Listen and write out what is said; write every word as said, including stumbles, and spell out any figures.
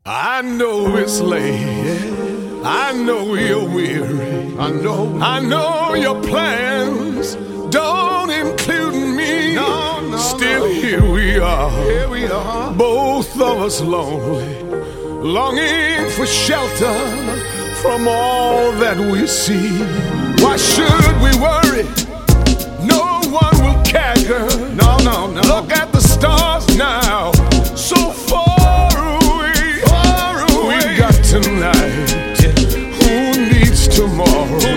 I know it's late. I know you're weary. I know. I know your plans don't include me. No, no, Still, no. here we are. Here we are. Both of us lonely, longing for shelter from all that we see. Why should we worry? No one will care, girl. No, no, no. Look at the stars now, so far away. Far away. We got tonight. Who needs tomorrow?